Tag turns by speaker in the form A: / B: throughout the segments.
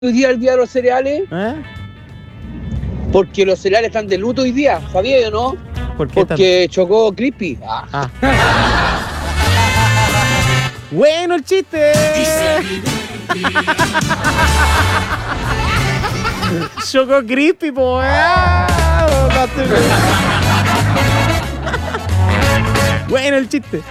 A: hoy día el día de los cereales? Porque los cereales están de luto hoy día, ¿sabía yo no? Porque chocó Crispy.
B: Bueno el chiste. Chocó Crispy, po. Bueno el chiste.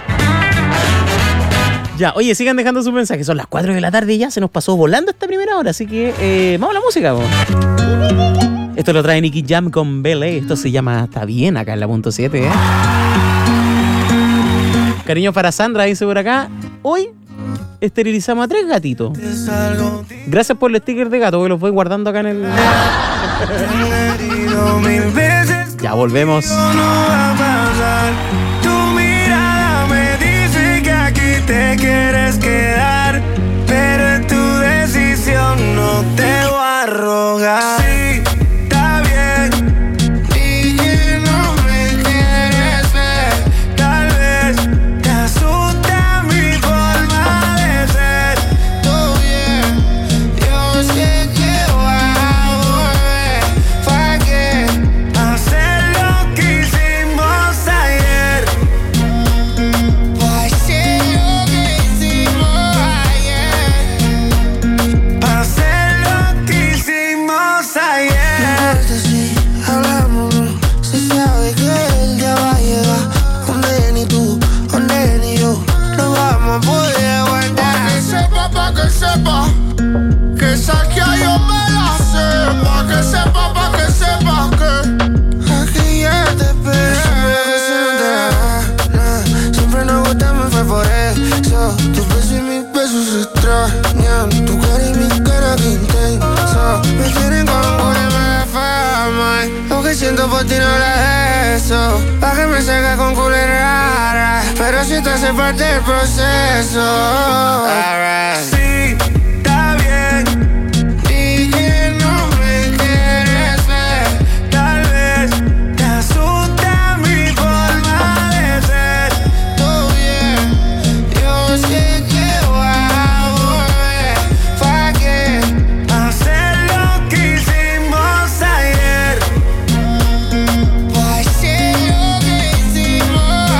B: Ya, oye, sigan dejando sus mensajes. Son las 4 de la tarde y ya se nos pasó volando esta primera hora. Así que vamos a la música, po. Esto lo trae Nicky Jam con Belé. Esto se llama Está Bien acá en la punto 7, Cariño para Sandra, dice por acá. Hoy esterilizamos a 3 gatitos. Gracias por el sticker de gato, que los voy guardando acá en el... Ya volvemos.
C: Tu mirada me dice que aquí te quieres quedar, pero en tu decisión no te voy a rogar. Sí, está bien. Y que no me quieres ver. Tal vez te asusta mi forma de ser. Todo bien, yo sé que voy a volver. ¿Para qué hacer lo que hicimos ayer? ¿Para hacer lo que hicimos ayer? ¿Para hacer lo que hicimos ayer? No importa si hablamos, se sabe que el día va a llegar donde ni tú, donde ni yo no vamos a poder aguantar. Pa' que sepa, que saque yo me la sé. Pa' que sepa que aquí ya te esperé. Siempre nos gustamos, fue por eso. Tus besos y mis besos se extrañan. Tu cara y mi cara que intensa me tienen como una fama. Lo que siento por ti no era eso. Pa' que me salga con culera, pero si te hace parte del proceso. Sí, está bien. Y que no me quieres ver. Tal vez te asusta mi forma de ser. Todo bien, yo sé que voy a volver. ¿Para qué hacer lo que hicimos ayer? ¿Para hacer lo que hicimos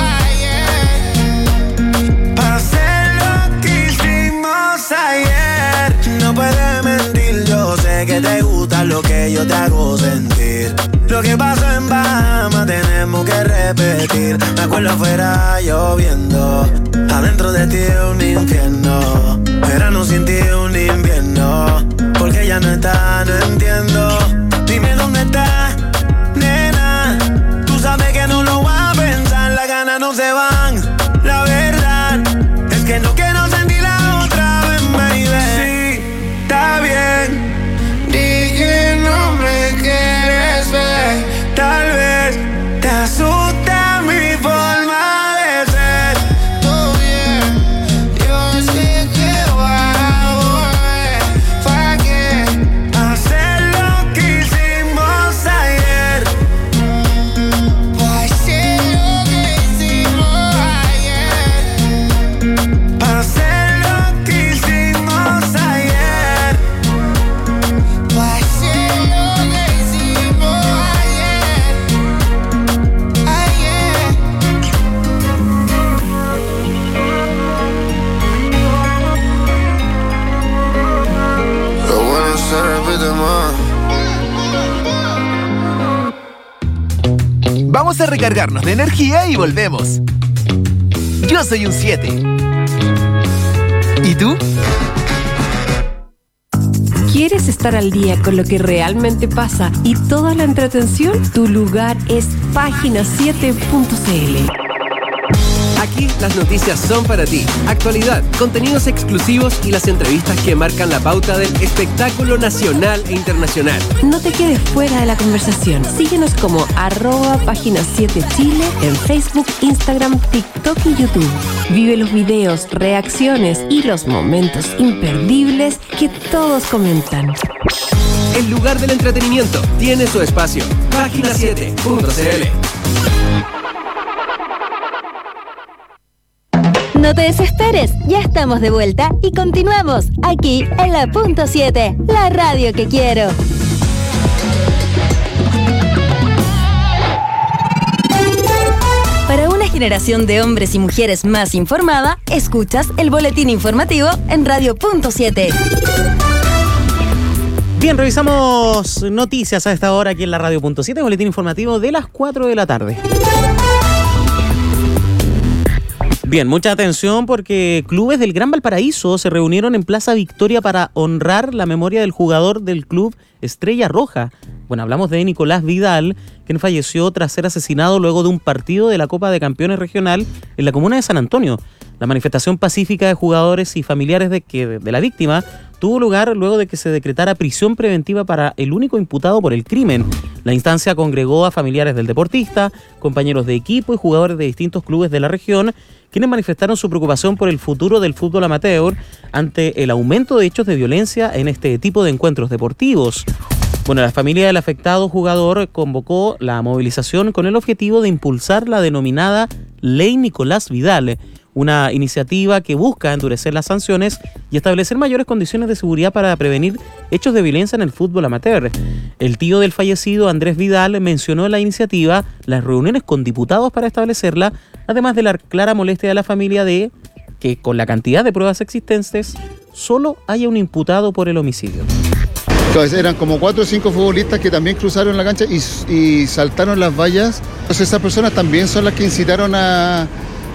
C: ayer? ¿Para hacer lo que hicimos ayer? No puedes mentir, yo sé que te gusta lo que yo te hago sentir. Lo que pasó en Bahamas tenemos que repetir. Me acuerdo afuera lloviendo, adentro de ti un infierno. Verano sin ti un invierno, porque ya no está, no entiendo. Dime dónde está, nena. Tú sabes que no lo voy a pensar, las ganas no se van. La verdad es que no quiero sentir la otra vez, baby. Sí, está bien. Di que no me quieres ver. Tal vez te asusta mi forma de ser. Todo bien, yo sé que voy a volver. ¿Para qué hacer lo que hicimos ayer? ¿Para hacer lo que hicimos ayer? ¿Para hacer lo que hicimos ayer? ¿Para hacer lo que hicimos ayer? Ayer. Lo bueno se repite más.
D: Vamos a recargarnos de energía y volvemos. Yo soy un 7. ¿Y tú?
E: ¿Quieres estar al día con lo que realmente pasa y toda la entretención? Tu lugar es página7.cl.
F: Aquí las noticias son para ti. Actualidad, contenidos exclusivos y las entrevistas que marcan la pauta del espectáculo nacional e internacional.
E: No te quedes fuera de la conversación. Síguenos como @página7chile en Facebook, Instagram, TikTok y YouTube. Vive los videos, reacciones y los momentos imperdibles que todos comentan.
F: El lugar del entretenimiento tiene su espacio. Página7.cl.
G: No te desesperes, ya estamos de vuelta y continuamos aquí en la Punto 7, la radio que quiero. Para una generación de hombres y mujeres más informada, escuchas el boletín informativo en Radio Punto 7.
B: Bien, revisamos noticias a esta hora aquí en la Radio Punto 7, boletín informativo de las 4 de la tarde. Bien, mucha atención porque clubes del Gran Valparaíso se reunieron en Plaza Victoria para honrar la memoria del jugador del club Estrella Roja. Bueno, hablamos de Nicolás Vidal, quien falleció tras ser asesinado luego de un partido de la Copa de Campeones Regional en la comuna de San Antonio. La manifestación pacífica de jugadores y familiares de la víctima tuvo lugar luego de que se decretara prisión preventiva para el único imputado por el crimen. La instancia congregó a familiares del deportista, compañeros de equipo y jugadores de distintos clubes de la región, quienes manifestaron su preocupación por el futuro del fútbol amateur ante el aumento de hechos de violencia en este tipo de encuentros deportivos. Bueno, la familia del afectado jugador convocó la movilización con el objetivo de impulsar la denominada Ley Nicolás Vidal, una iniciativa que busca endurecer las sanciones y establecer mayores condiciones de seguridad para prevenir hechos de violencia en el fútbol amateur. El tío del fallecido, Andrés Vidal, mencionó en la iniciativa las reuniones con diputados para establecerla, además de la clara molestia de la familia de que, con la cantidad de pruebas existentes, solo haya un imputado por el homicidio.
H: Entonces eran como 4 o 5 futbolistas que también cruzaron la cancha y saltaron las vallas. Entonces esas personas también son las que incitaron a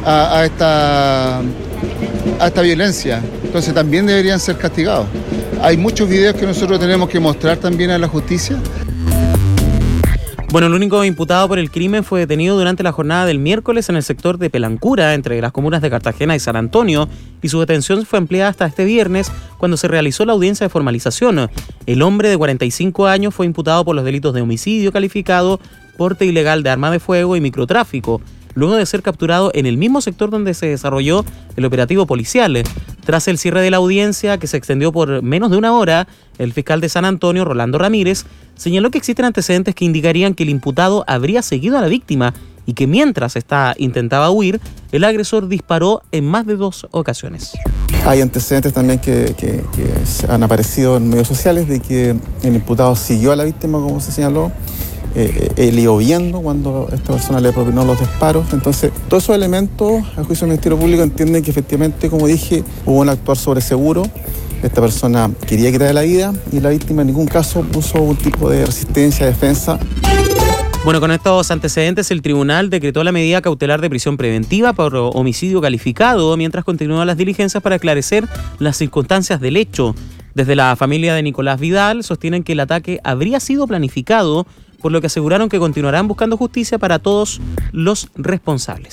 H: esta violencia. Entonces también deberían ser castigados. Hay muchos videos que nosotros tenemos que mostrar también a la justicia.
B: Bueno, el único imputado por el crimen fue detenido durante la jornada del miércoles en el sector de Pelancura, entre las comunas de Cartagena y San Antonio, y su detención fue ampliada hasta este viernes, cuando se realizó la audiencia de formalización. El hombre de 45 años fue imputado por los delitos de homicidio calificado, porte ilegal de arma de fuego y microtráfico, luego de ser capturado en el mismo sector donde se desarrolló el operativo policial. Tras el cierre de la audiencia, que se extendió por menos de una hora, el fiscal de San Antonio, Rolando Ramírez, señaló que existen antecedentes que indicarían que el imputado habría seguido a la víctima y que mientras ésta intentaba huir, el agresor disparó en más de 2 ocasiones.
I: Hay antecedentes también que han aparecido en medios sociales de que el imputado siguió a la víctima, como se señaló. Él iba huyendo cuando esta persona le propinó los disparos. Entonces, todos esos elementos, a juicio del Ministerio Público, entienden que efectivamente, como dije, hubo un actuar sobre seguro. Esta persona quería quitarle la vida y la víctima en ningún caso puso un tipo de resistencia, defensa.
B: Bueno, con estos antecedentes, el tribunal decretó la medida cautelar de prisión preventiva por homicidio calificado, mientras continúan las diligencias para esclarecer las circunstancias del hecho. Desde la familia de Nicolás Vidal sostienen que el ataque habría sido planificado, por lo que aseguraron que continuarán buscando justicia para todos los responsables.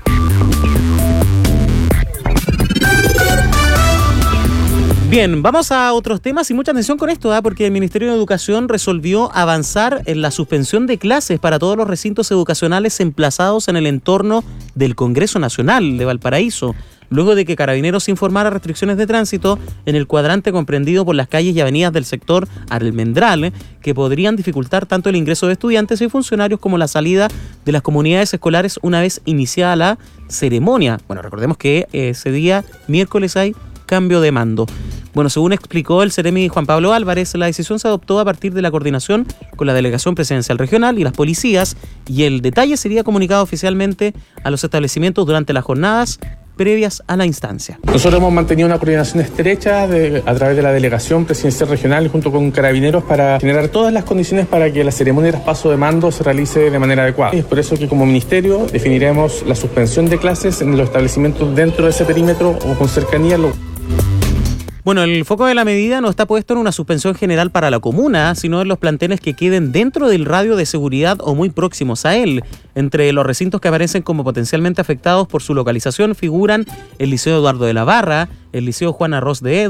B: Bien, vamos a otros temas y mucha atención con esto, porque el Ministerio de Educación resolvió avanzar en la suspensión de clases para todos los recintos educacionales emplazados en el entorno del Congreso Nacional de Valparaíso, luego de que Carabineros informara restricciones de tránsito en el cuadrante comprendido por las calles y avenidas del sector Almendral, que podrían dificultar tanto el ingreso de estudiantes y funcionarios como la salida de las comunidades escolares una vez iniciada la ceremonia. Bueno, recordemos que ese día, miércoles, hay cambio de mando. Bueno, según explicó el Seremi Juan Pablo Álvarez, la decisión se adoptó a partir de la coordinación con la Delegación Presidencial Regional y las policías, y el detalle sería comunicado oficialmente a los establecimientos durante las jornadas previas a la instancia.
J: Nosotros hemos mantenido una coordinación estrecha a través de la Delegación Presidencial Regional junto con Carabineros para generar todas las condiciones para que la ceremonia de traspaso de mando se realice de manera adecuada. Y es por eso que como Ministerio definiremos la suspensión de clases en los establecimientos dentro de ese perímetro o con cercanía.
B: Bueno, el foco de la medida no está puesto en una suspensión general para la comuna, sino en los planteles que queden dentro del radio de seguridad o muy próximos a él. Entre los recintos que aparecen como potencialmente afectados por su localización figuran el Liceo Eduardo de la Barra, el Liceo Juan Arroz de Edwards,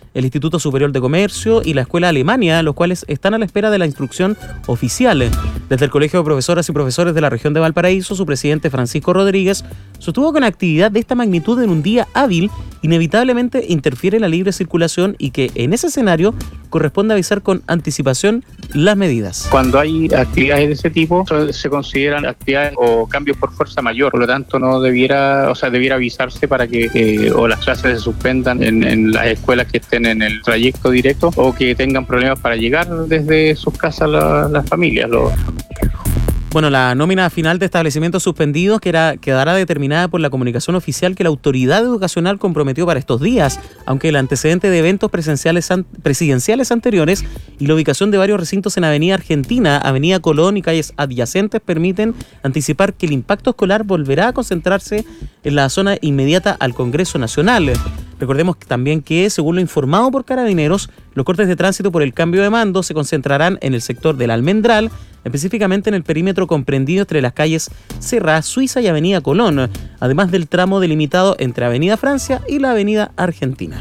B: el Instituto Superior de Comercio y la Escuela Alemania, los cuales están a la espera de la instrucción oficial. Desde el Colegio de Profesoras y Profesores de la región de Valparaíso, su presidente Francisco Rodríguez sostuvo que una actividad de esta magnitud en un día hábil inevitablemente interfiere en la libre circulación y que en ese escenario corresponde avisar con anticipación las medidas.
K: Cuando hay actividades de ese tipo, se consideran actividades o cambios por fuerza mayor, por lo tanto no debiera avisarse para que o las clases se suspendan en las escuelas que estén en el trayecto directo o que tengan problemas para llegar desde sus casas las familias.
B: Bueno, la nómina final de establecimientos suspendidos quedará determinada por la comunicación oficial que la autoridad educacional comprometió para estos días, aunque el antecedente de eventos presidenciales anteriores y la ubicación de varios recintos en Avenida Argentina, Avenida Colón y calles adyacentes permiten anticipar que el impacto escolar volverá a concentrarse en la zona inmediata al Congreso Nacional. Recordemos también que, según lo informado por Carabineros, los cortes de tránsito por el cambio de mando se concentrarán en el sector del Almendral, específicamente en el perímetro comprendido entre las calles Serra, Suiza y Avenida Colón, además del tramo delimitado entre Avenida Francia y la Avenida Argentina.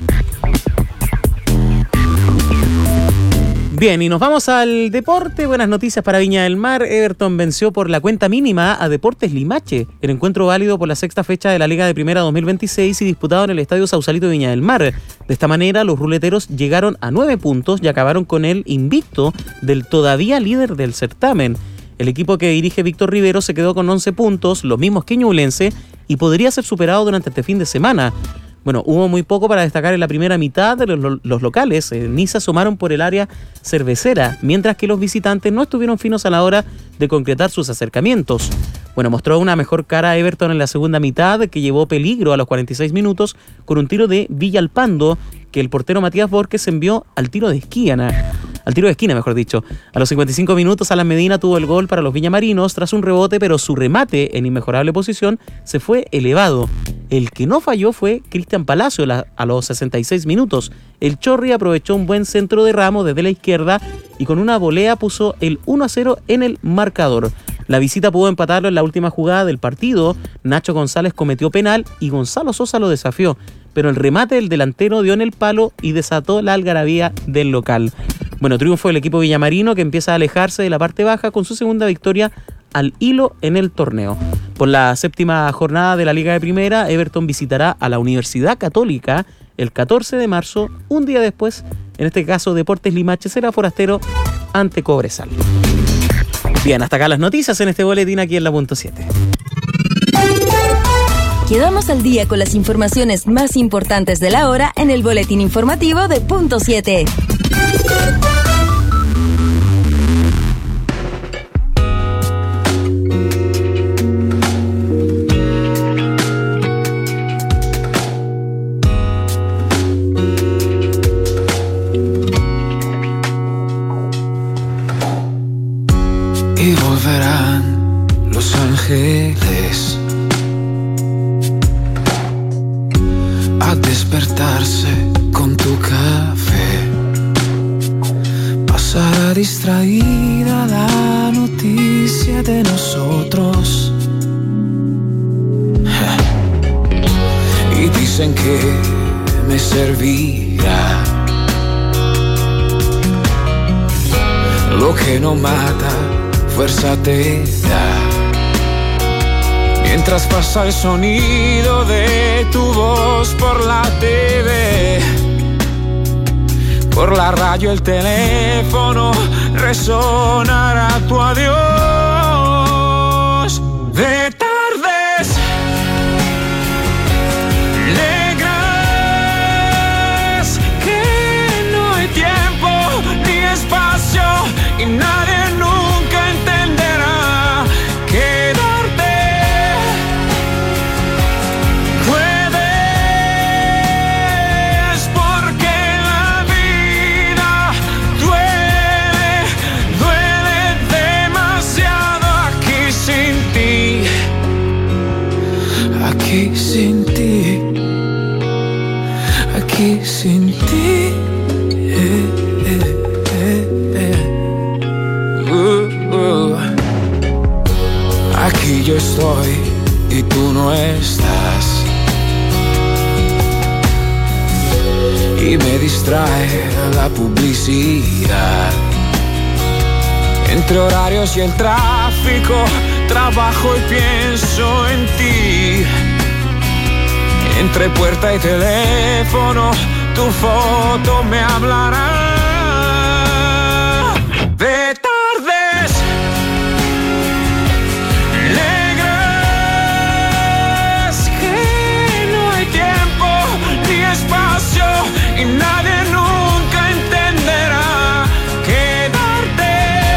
B: Bien, y nos vamos al deporte. Buenas noticias para Viña del Mar. Everton venció por la cuenta mínima a Deportes Limache, el encuentro válido por la sexta fecha de la Liga de Primera 2026 y disputado en el Estadio Sausalito de Viña del Mar. De esta manera, los ruleteros llegaron a 9 puntos y acabaron con el invicto del todavía líder del certamen. El equipo que dirige Víctor Rivero se quedó con 11 puntos, los mismos que Ñublense, y podría ser superado durante este fin de semana. Bueno, hubo muy poco para destacar en la primera mitad de los locales. Ni se asomaron por el área cervecera, mientras que los visitantes no estuvieron finos a la hora de concretar sus acercamientos. Bueno, mostró una mejor cara Everton en la segunda mitad, que llevó peligro a los 46 minutos con un tiro de Villalpando, que el portero Matías Borges envió al tiro de esquina. A los 55 minutos, Alan Medina tuvo el gol para los viñamarinos tras un rebote, pero su remate en inmejorable posición se fue elevado. El que no falló fue Cristian Palacio a los 66 minutos. El Chorri aprovechó un buen centro de Ramos desde la izquierda y con una volea puso el 1-0 en el marcador. La visita pudo empatarlo en la última jugada del partido. Nacho González cometió penal y Gonzalo Sosa lo desafió, pero el remate del delantero dio en el palo y desató la algarabía del local. Bueno, triunfo del equipo villamarino que empieza a alejarse de la parte baja con su segunda victoria al hilo en el torneo. Por la séptima jornada de la Liga de Primera, Everton visitará a la Universidad Católica el 14 de marzo, un día después. En este caso, Deportes Limache será forastero ante Cobresal. Bien, hasta acá las noticias en este boletín aquí en la Punto 7.
G: Quedamos al día con las informaciones más importantes de la hora en el boletín informativo de Punto 7.
L: Y volverán los ángeles a despertarse con tu café. Pasará distraída la noticia de nosotros. Y dicen que me servirá lo que no mata, fuerza te da. Mientras pasa el sonido de tu voz por la TV, por la radio, el teléfono, resonará tu adiós. De tardes negras, que no hay tiempo ni espacio y nadie nunca entenderá. Quedarte puedes porque la vida duele demasiado. distrae la publicidad. Entre horarios y el tráfico, trabajo y pienso en ti. Entre puerta y teléfono, tu foto me hablará. De tardes negras, que no hay tiempo ni espacio y nadie nunca entenderá. Quedarte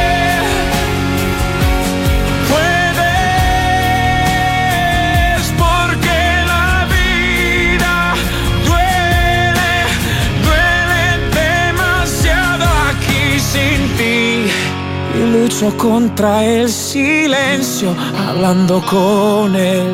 L: puedes, porque la vida duele, duele demasiado aquí sin ti. Y lucho contra el silencio, hablando con él.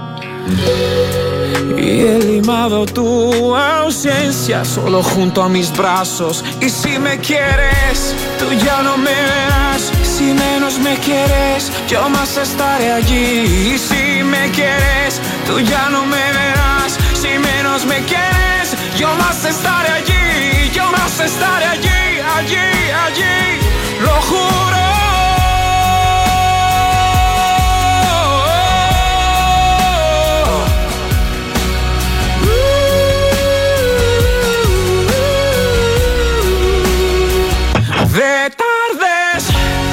L: Y he limado tu ausencia solo junto a mis brazos. Y si me quieres, tú ya no me verás. Si menos me quieres, yo más estaré allí. Y si me quieres, tú ya no me verás. Si menos me quieres, yo más estaré allí. Yo más estaré allí, allí, allí. Lo juro. De tardes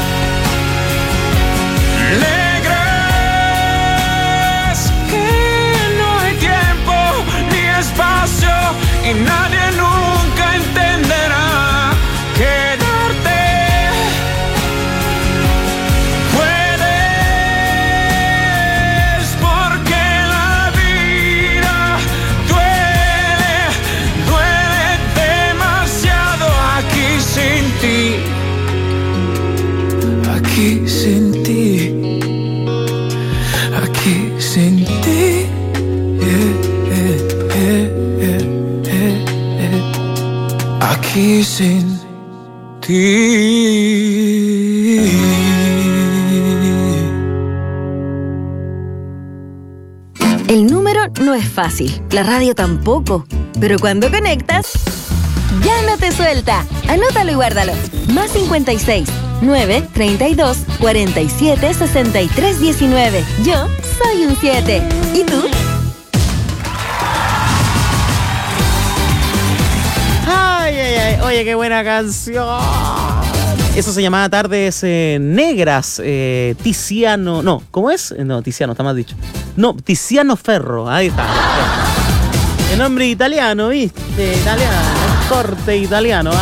L: negras, que no hay tiempo ni espacio y nadie nunca entenderá. Quedarte puedes, porque la vida duele, duele demasiado aquí sin ti. Aquí sin ti, aquí sin ti, aquí sin ti.
G: El número no es fácil, la radio tampoco, pero cuando conectas, ya no te suelta. Anótalo y guárdalo. Más 56 9 32 47 63 19. Yo soy un 7. ¿Y tú?
B: Ay, ay, ay. Oye, qué buena canción. Eso se llamaba Tardes Negras. Tiziano. No, ¿cómo es? No, Tiziano, está más dicho. No, Tiziano Ferro. Ahí está. El nombre italiano, ¿viste? Italiano. Corte italiano.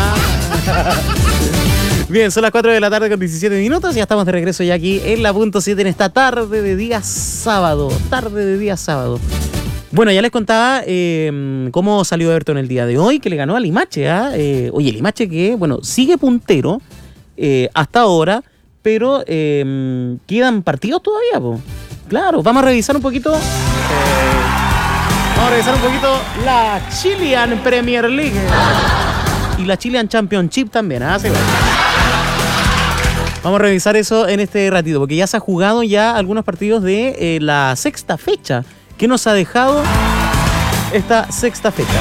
B: Bien, son las 4 de la tarde con 17 minutos. Ya estamos de regreso ya aquí en la punto 7 en esta tarde de día sábado. Bueno, ya les contaba cómo salió Everton el día de hoy, que le ganó a Limache. Oye, Limache que, bueno, sigue puntero hasta ahora, pero quedan partidos todavía, po. Claro, vamos a revisar un poquito. Vamos a revisar un poquito la Chilean Premier League y la Chilean Championship también. Sí, bueno. Vamos a revisar eso en este ratito, porque ya se ha jugado ya algunos partidos de la sexta fecha. ¿Qué nos ha dejado esta sexta fecha?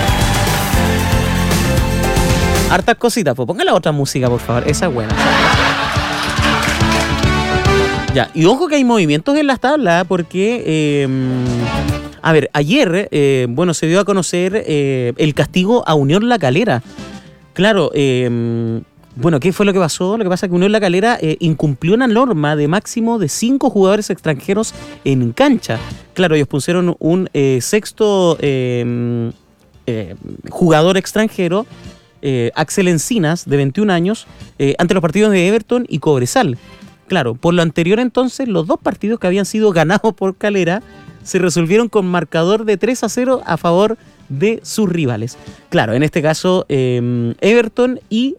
B: Hartas cositas, pues ponga la otra música, por favor. Esa es buena. Ya, y ojo que hay movimientos en las tablas, porque a ver, ayer bueno, se dio a conocer el castigo a Unión La Calera. Claro, bueno, ¿qué fue lo que pasó? Lo que pasa es que Unión La Calera incumplió una norma de máximo de 5 jugadores extranjeros en cancha. Claro, ellos pusieron un sexto jugador extranjero, Axel Encinas, de 21 años, ante los partidos de Everton y Cobresal. Claro, por lo anterior entonces, los dos partidos que habían sido ganados por Calera se resolvieron con marcador de 3-0 a favor de sus rivales. Claro, en este caso Everton y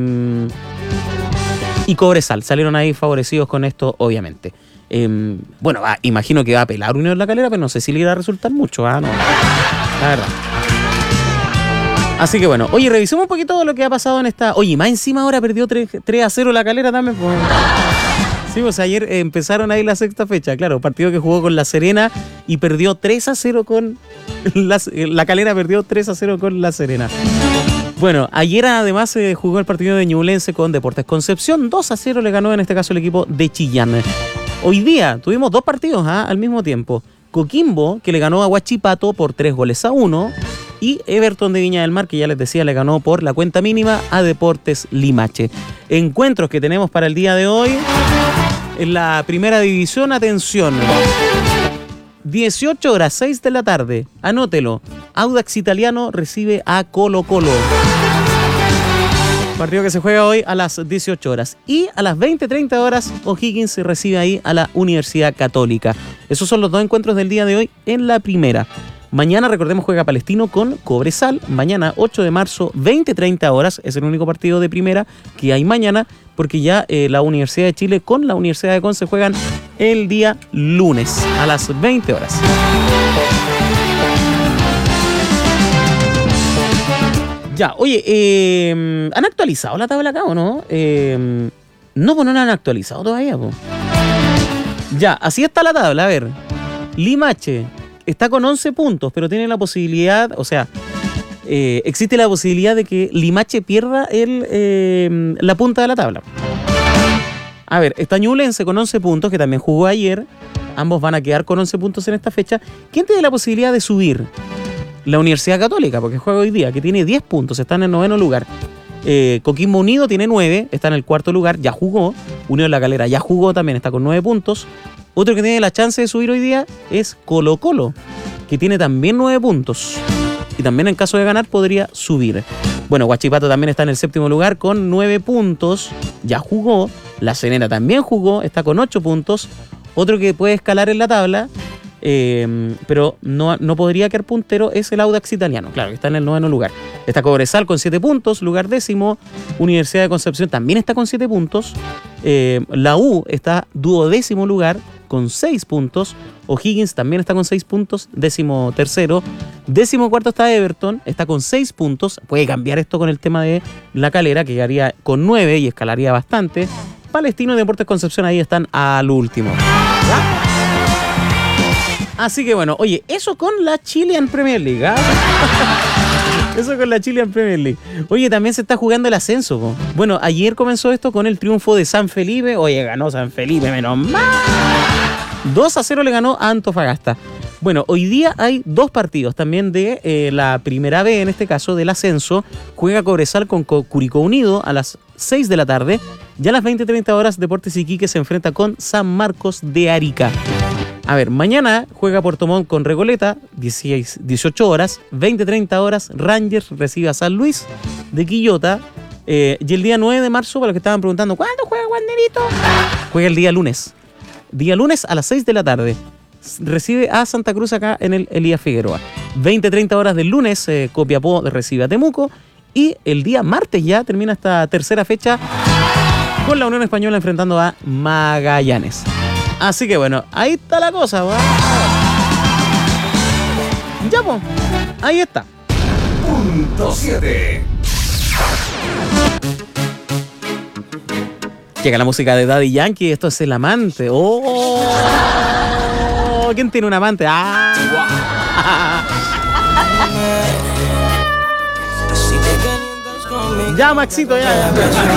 B: Cobresal salieron ahí favorecidos con esto, obviamente. Bueno, imagino que va a apelar Unión La Calera, pero no sé si le irá a resultar mucho. No, la verdad. Así que bueno, oye, revisemos un poquito lo que ha pasado en esta... Oye, más encima ahora perdió 3-0 La Calera también. Pues... Sí, pues ayer empezaron ahí la sexta fecha, claro, partido que jugó con La Serena y perdió 3-0 con... La Calera perdió 3-0 con La Serena. Bueno, ayer además se jugó el partido de Ñublense con Deportes Concepción. 2-0 le ganó en este caso el equipo de Chillán. Hoy día tuvimos 2 partidos al mismo tiempo. Coquimbo, que le ganó a Huachipato por 3-1. Y Everton de Viña del Mar, que ya les decía, le ganó por la cuenta mínima a Deportes Limache. Encuentros que tenemos para el día de hoy. En la primera división, atención. 18 horas, 6 de la tarde. Anótelo. Audax Italiano recibe a Colo-Colo. Partido que se juega hoy a las 18 horas. Y a las 20:30 horas, O'Higgins se recibe ahí a la Universidad Católica. Esos son los 2 encuentros del día de hoy en la primera. Mañana, recordemos, juega Palestino con Cobresal. Mañana, 8 de marzo, 20:30 horas. Es el único partido de primera que hay mañana, porque ya la Universidad de Chile con la Universidad de Conce juegan el día lunes a las 20 horas. Ya, oye, ¿han actualizado la tabla acá o no? No, pues no la han actualizado todavía, pues. Ya, así está la tabla, a ver. Limache está con 11 puntos, pero tiene la posibilidad, o sea, existe la posibilidad de que Limache pierda la punta de la tabla. A ver, está Ñublense con 11 puntos, que también jugó ayer. Ambos van a quedar con 11 puntos en esta fecha. ¿Quién tiene la posibilidad de subir? La Universidad Católica, porque juega hoy día, que tiene 10 puntos, está en el 9º lugar. Coquimbo Unido tiene 9, está en el 4º lugar, ya jugó. Unión La Calera ya jugó también, está con 9 puntos. Otro que tiene la chance de subir hoy día es Colo-Colo, que tiene también 9 puntos. Y también en caso de ganar podría subir. Bueno, Huachipato también está en el 7º lugar con 9 puntos, ya jugó. La Serena también jugó, está con 8 puntos. Otro que puede escalar en la tabla, pero no podría quedar puntero, es el Audax Italiano, claro, que está en el 9º lugar. Está Cobresal con 7 puntos, lugar 10º. Universidad de Concepción también está con 7 puntos. La U está 12º lugar con 6 puntos. O'Higgins también está con 6 puntos, 13º. 14º está Everton, está con 6 puntos. Puede cambiar esto con el tema de La Calera, que quedaría con 9 y escalaría bastante. Palestino y Deportes Concepción ahí están al último. ¿Ya? Así que bueno, oye, eso con la Chilean Premier League, ¿eh? Eso con la Chilean Premier League. Oye, también se está jugando el ascenso, po. Bueno, ayer comenzó esto con el triunfo de San Felipe. Oye, ganó San Felipe, menos mal. 2-0 le ganó a Antofagasta. Bueno, hoy día hay 2 partidos también de la primera B, en este caso del ascenso. Juega Cobresal con Curicó Unido a las 6 de la tarde. Ya a las 20:30 horas, Deportes Iquique se enfrenta con San Marcos de Arica. A ver, mañana juega Puerto Montt con Recoleta, 18 horas, 20:30 horas, Rangers recibe a San Luis de Quillota. Y el día 9 de marzo, para los que estaban preguntando, ¿cuándo juega Wanderito? Juega el día lunes. Día lunes a las 6 de la tarde. Recibe a Santa Cruz acá en el Elías Figueroa. 20:30 horas del lunes, Copiapó recibe a Temuco. Y el día martes ya termina esta tercera fecha con la Unión Española enfrentando a Magallanes. Así que bueno, ahí está la cosa, ¿va? Ya, pues, ahí está.
M: Punto 7.
B: Llega la música de Daddy Yankee, esto es El Amante. ¡Oh! ¿Quién tiene un amante? ¡Ah! Ya, Maxito, ya.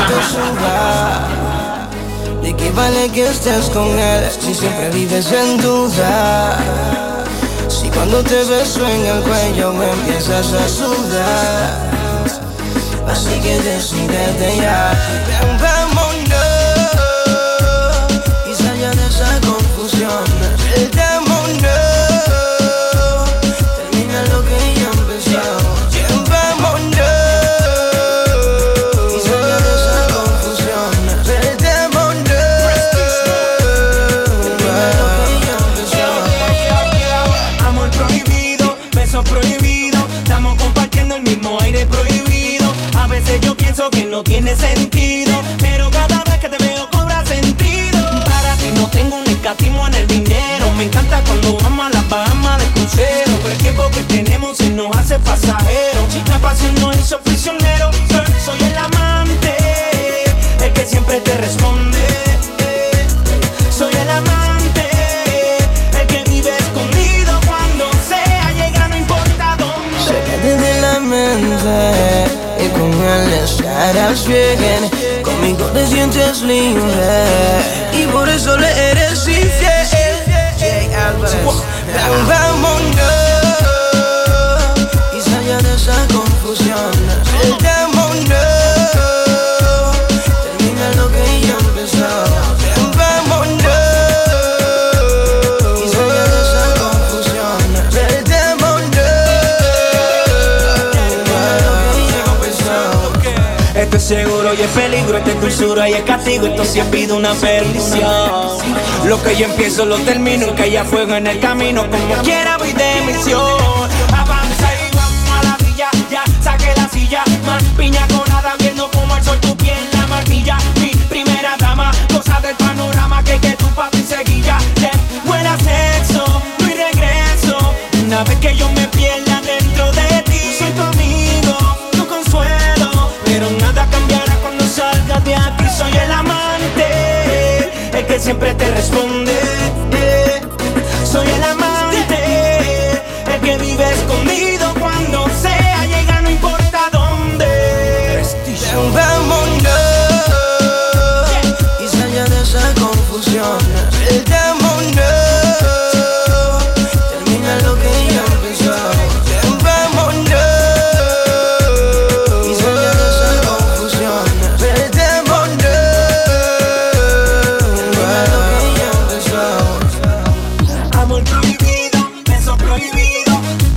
N: ¿De qué vale que estés con él si siempre vives en duda? Si cuando te beso en el cuello me empiezas a sudar. Así que decídete ya. Vámonos y salga de esa confusión. Vámonos, termina lo que ya empezó. Vámonos y salga de esa confusión.
L: Amor prohibido, besos prohibidos, estamos compartiendo el mismo aire prohibido. A veces yo pienso que no tiene sentido
N: conmigo te sientes libre y por eso le eres infiel. Jay Álvarez, vámonos y salga de esa confusión. Vámonos, termina lo que ya empezó. Vámonos y salga de esa confusión. Vámonos, termina lo que ya empezó.
O: Esto es seguro y es peligro, esto es dulzura y es castigo, esto sí pido una perdición. Lo que yo empiezo lo termino, que haya fuego en el camino, como quiera voy de misión. Avanza y vamos a la villa, ya saqué la silla, más piña colada, viendo como el sol tu piel la marquilla. Mi primera dama, cosa del panorama, que tu papi seguilla. Te huela sexo, no hay regreso, una vez que yo me pierda dentro de ti. Soy tu amigo, tu consuelo, pero nada cambiará cuando salgas de aquí. Soy el amante, el que siempre te responde. Soy el amante, el que vive escondido cuando sea llega, no importa dónde.
N: Vámonos y salga de esa confusión. Vámonos, termina lo que ya empezó. Vámonos y salga de esa confusión. Vámonos, termina lo que ya empezó.
O: Amor prohibido, beso prohibido.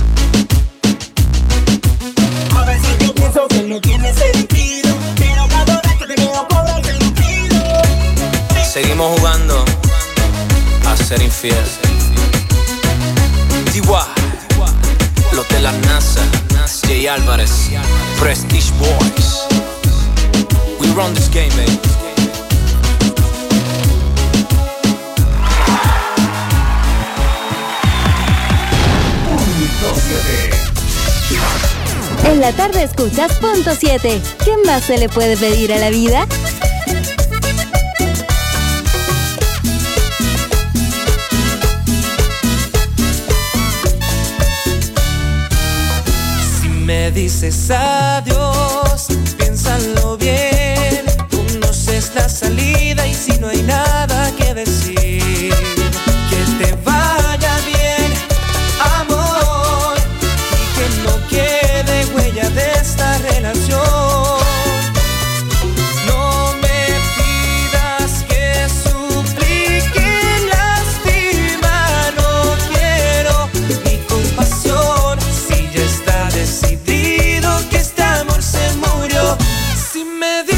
O: A veces yo pienso que no tiene sentido, pero cada vez que te veo cobra sentido.
P: Seguimos jugando a ser infiel. DY, los de la NASA, Jay Álvarez, Prestige Boys. We run this game, baby.
G: En la tarde escuchas Punto 7. ¿Qué más se le puede pedir a la vida?
Q: Si me dices adiós, piénsalo bien. Conoces la salida y si no hay nada que decir, que te vaya bien, amor, y que no quede huella de esta relación. No me pidas que suplique, lástima, no quiero ni compasión. Si ya está decidido que este amor se murió, si me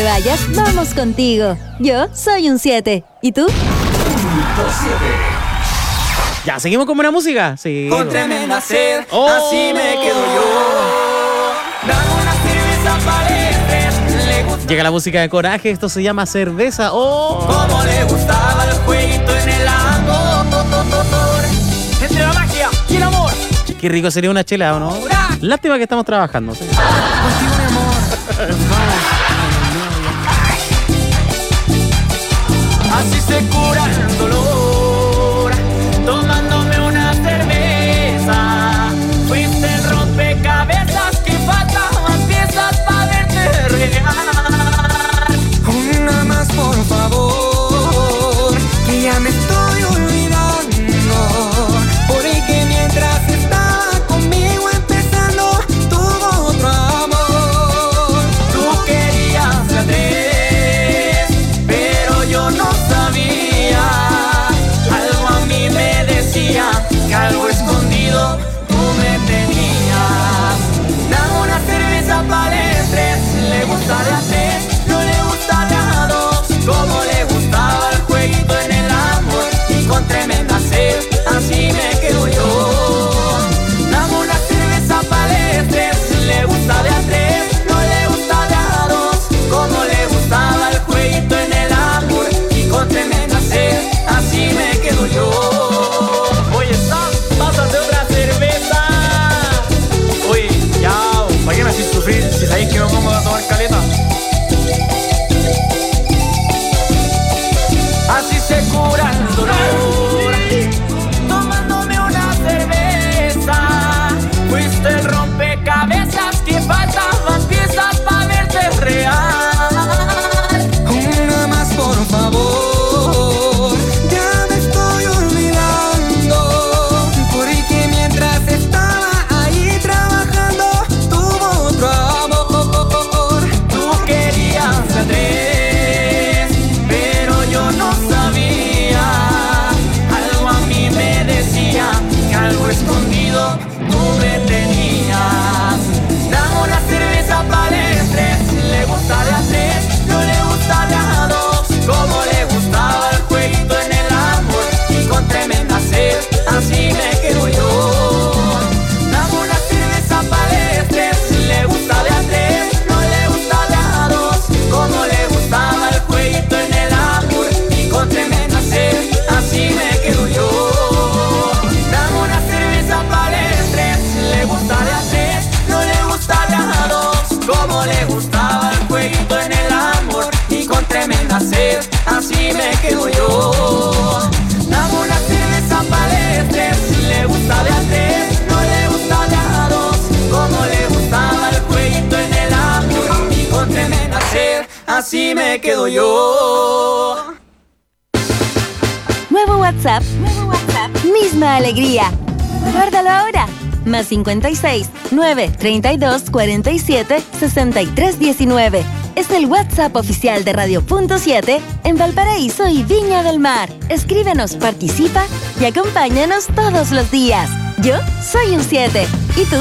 G: vayas, vamos contigo. Yo soy un 7. ¿Y tú?
M: Punto 7.
B: Ya, ¿seguimos con buena música? Sí.
O: Con tremenda sed, así me quedo yo. Dame una cerveza palestres, le gusta.
B: Llega la música de Coraje, esto se llama Cerveza. ¡Oh!
O: Como le gustaba el jueguito en el amor. Entre la magia y el amor.
B: Qué rico sería una chela, ¿o no? Lástima que estamos trabajando. ¿Sí?
O: Contigo, mi amor. Así se cura el dolor, tomándome una cerveza. Fuiste el rompecabezas que faltaban piezas para verte real.
N: Una más, por favor, que ya me estoy olvidando. Porque mientras estaba conmigo empezando, tuvo otro amor.
O: Tú querías la 3, pero yo no sabía. Algo a mí me decía que algo escondido tú me tenías. Dame una cerveza palestres, le gusta de a 3, no le gusta de a 2. Como le gustaba el jueguito en el amor y con tremenda sed, así me quedo yo. Dame una cerveza palestres, le gusta de a 3, no le gusta de a 2. Como le gustaba el jueguito en el amor y con tremenda sed, así me quedo yo. Oye, Sam, pásate otra cerveza. Oye, ya, ¿para qué me haces sufrir si sabéis que no vamos a tomar caleta? Así se cura el dolor, tomándome una cerveza. Fuiste el rompecabezas que faltaban piezas para verte real.
N: Una más, por favor, ya me estoy olvidando. Porque mientras estaba ahí trabajando, tuvo otro amor.
O: Tú querías la 3, pero yo no sabía. Algo a mí me decía que algo escondido tú me tenías. Dame una cerveza palestres, le gusta de a 3, no le gusta de a 2. Como le gustaba el jueguito en el amor y con tremenda sed, así me quedo yo. Dame una cerveza palestres, le gusta de a 3, no le gusta de a 2. Como le gustaba el jueguito en el amor y con tremenda sed, así me quedo yo. Dame una cerveza palestres, le gusta de a 3, no le gusta de a 2. Como le gustaba el jueguito en el amor y con tremenda sed, así me quedo yo. Dame una cerveza palestres, le gusta de a 3, no le gusta de a 2. Como le gustaba el jueguito en el amor y con tremenda sed, así me quedo yo.
G: Nuevo WhatsApp, misma alegría. Guárdalo ahora. Más 56 932 47 63 19. Es el WhatsApp oficial de Radio Punto 7 en Valparaíso y Viña del Mar. Escríbenos, participa y acompáñanos todos los días. Yo soy un 7. ¿Y tú?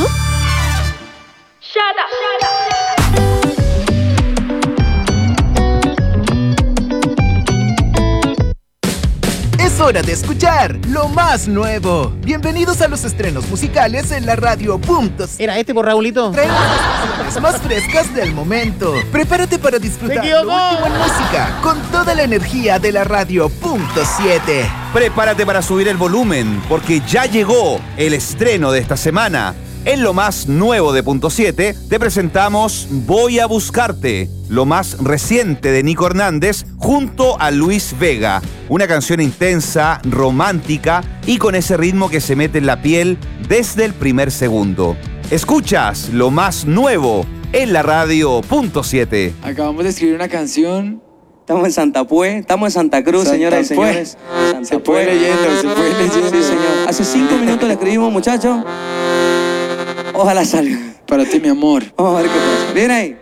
D: Es hora de escuchar lo más nuevo. Bienvenidos a los estrenos musicales en la radio Punto 7.
B: ¿Era este por Raulito?
D: Las más frescas del momento. Prepárate para disfrutar lo último en música con toda la energía de la radio Punto 7.
R: Prepárate para subir el volumen, porque ya llegó el estreno de esta semana. En lo más nuevo de Punto 7, te presentamos Voy a Buscarte, lo más reciente de Nico Hernández junto a Luis Vega. Una canción intensa, romántica y con ese ritmo que se mete en la piel desde el primer segundo. Escuchas lo más nuevo en la radio Punto 7.
S: Acabamos de escribir una canción.
T: Estamos en Santa Pue, estamos en Santa Cruz, señoras y señores.
S: Se puede leyendo, se puede leyendo.
T: Sí, señor. Hace 5 minutos la escribimos, muchachos. Ojalá salga.
S: Para ti, mi amor.
T: Vamos a ver qué pasa. Viene ahí.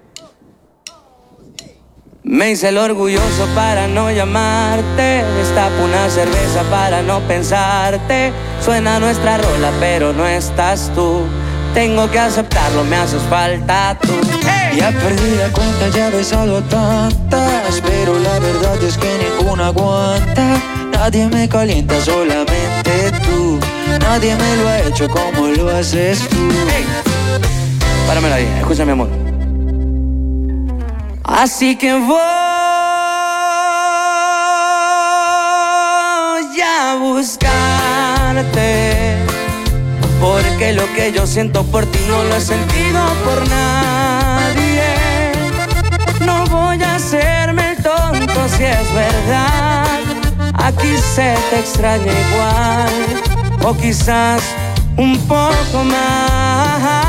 T: Me hice el orgulloso para no llamarte. Destapo una cerveza para no pensarte. Suena nuestra rola, pero no estás tú. tengo que aceptarlo, me haces falta tú.
S: Ya perdí la cuenta, ya he besado a tantas, pero la verdad es que ninguna aguanta. Nadie me calienta, solamente tú. Nadie me lo ha hecho como lo haces tú.
T: Páramela ahí, escucha mi amor. Así que voy a buscarte, porque lo que yo siento por ti no lo he sentido por nadie. No voy a hacerme el tonto si es verdad. Aquí se te extraña igual, o quizás un poco más.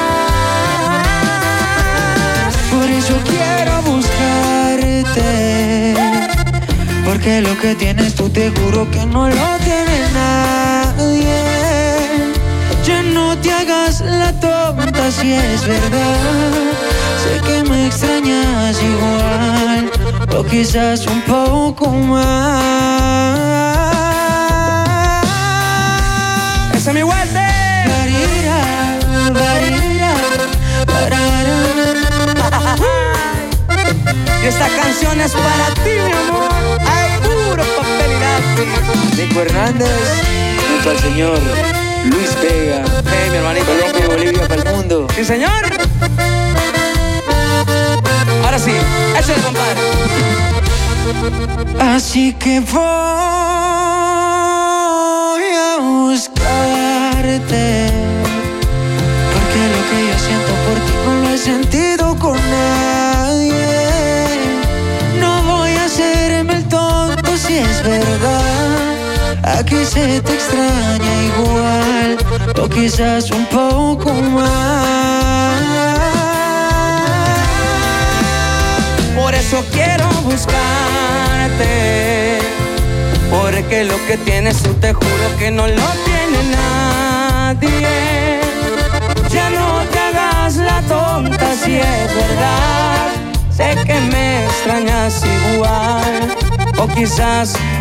S: Por eso quiero buscarte, porque lo que tienes tú te juro que no lo tiene nadie. Ya no te hagas la tonta si es verdad. Sé que me extrañas igual, o quizás un poco más.
T: ¡Esa es mi vuelta! Y esta canción es para ti, mi amor. Ay, puro papel y lápiz.
S: Nico Hernández, junto al señor Luis Vega.
T: Hey, mi hermanito.
S: Colombia y Bolivia para el mundo.
T: Sí, señor. Ahora sí, échale, compadre.
S: Así que voy a buscarte, porque lo que yo siento por ti no lo he sentido con nadie. No voy a hacerme el tonto si es verdad. Aquí se te extraña igual, o quizás un poco más.
T: Por eso quiero buscarte, porque lo que tienes tú te juro que no lo tiene nadie. Ya no te hagas la tonta si es verdad. Sé que me extrañas igual, o quizás